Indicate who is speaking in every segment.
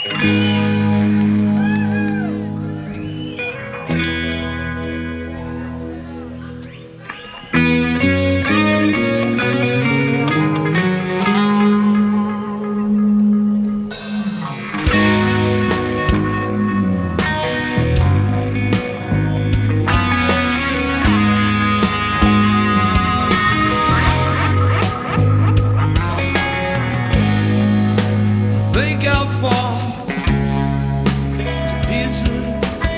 Speaker 1: Think I'll fall to pieces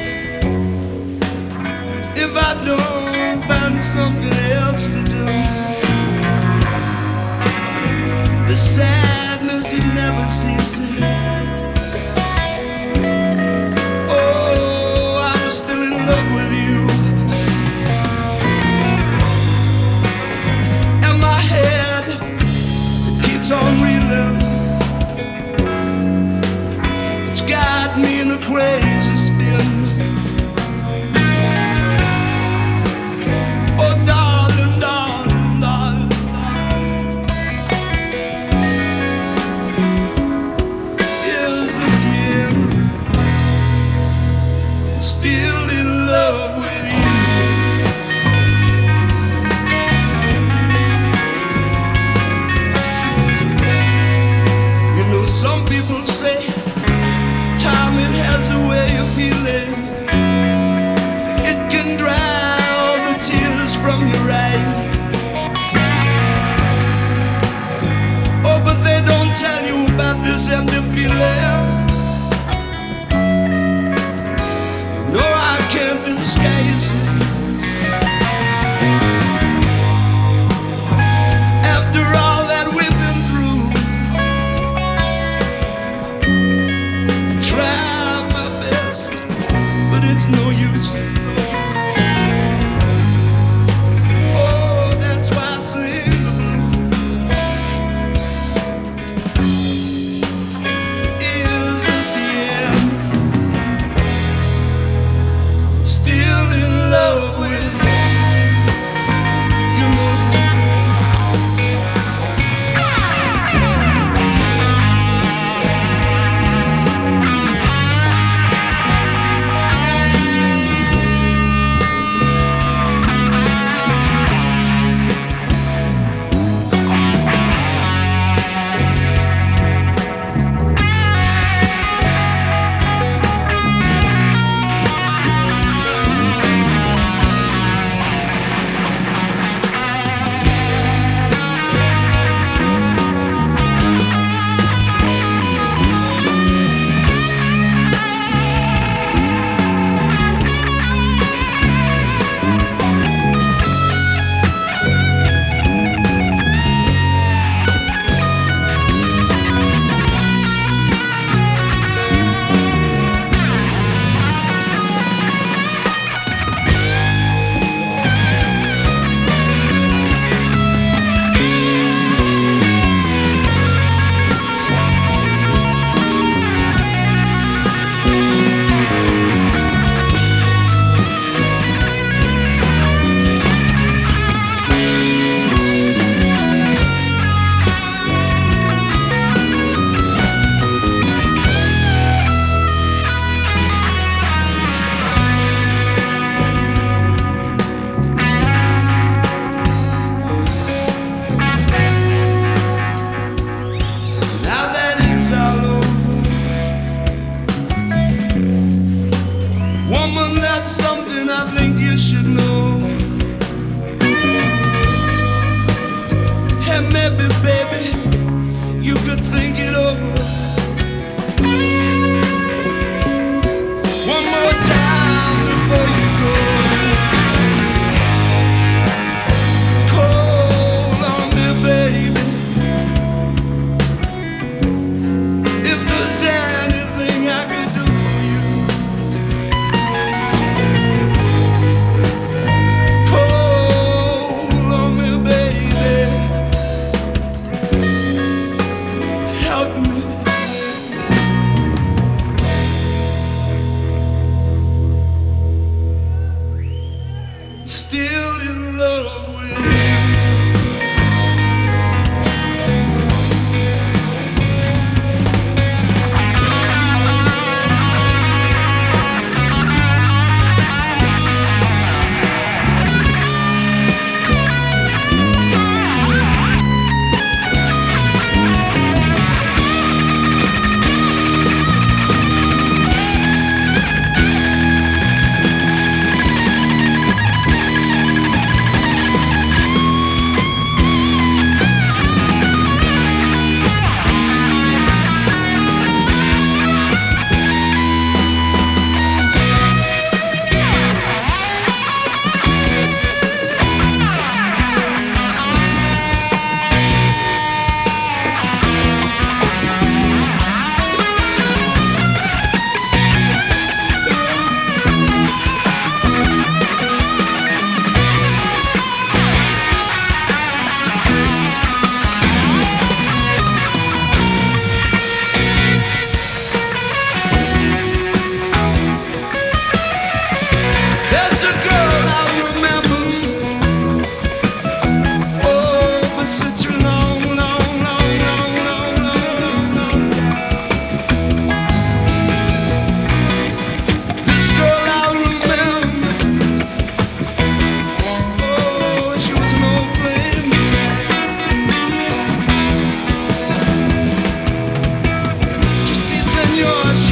Speaker 1: if I don't find something else to do. The sadness, it never ceases. Oh, I'm still in love with you, and my head, it keeps on reeling. Got me in a crazy spin. Oh, darling, darling, darling, darling. Is this the end? I'm still in love with you. You know, some people say time, it has a way of healing. It can dry all the tears from your eyes. Oh, but they don't tell you about this empty feeling. You know I can't disguise it. After all that we've been through, it's no use. Oh, that's why I sing the blues. Is this the end? I'm still in love.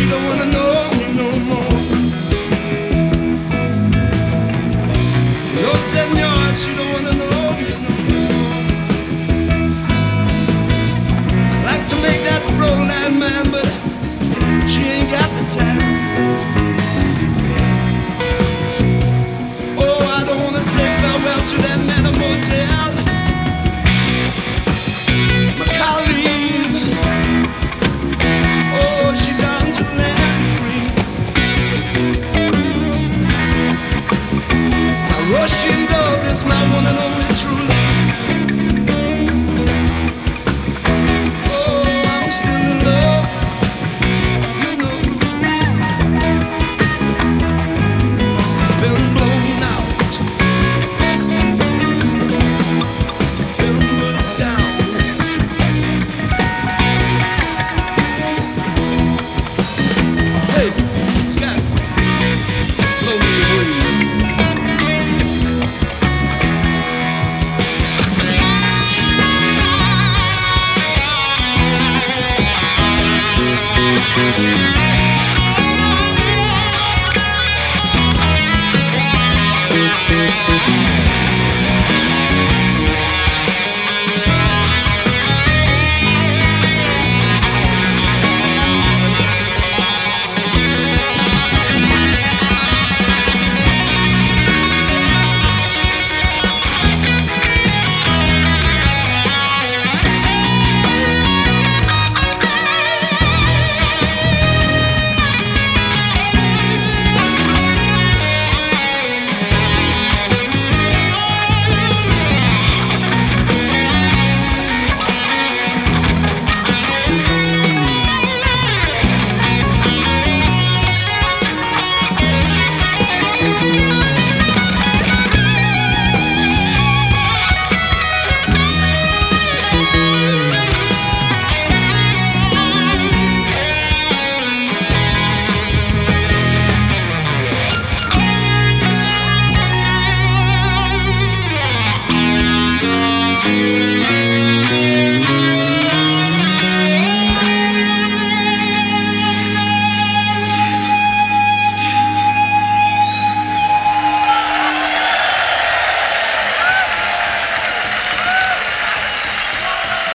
Speaker 1: she don't wanna know me no more. No, senor, she don't wanna know me no more. I'd like to make that Fräulein man, but she ain't got the time. Oh, I don't wanna say farewell to that man of motel. My colleague, oh, she gone to land green. My Russian dove is my one and only true love. Oh, I'm still in love, you know. Been blown out, been put down. Hey, Scott, blow me away.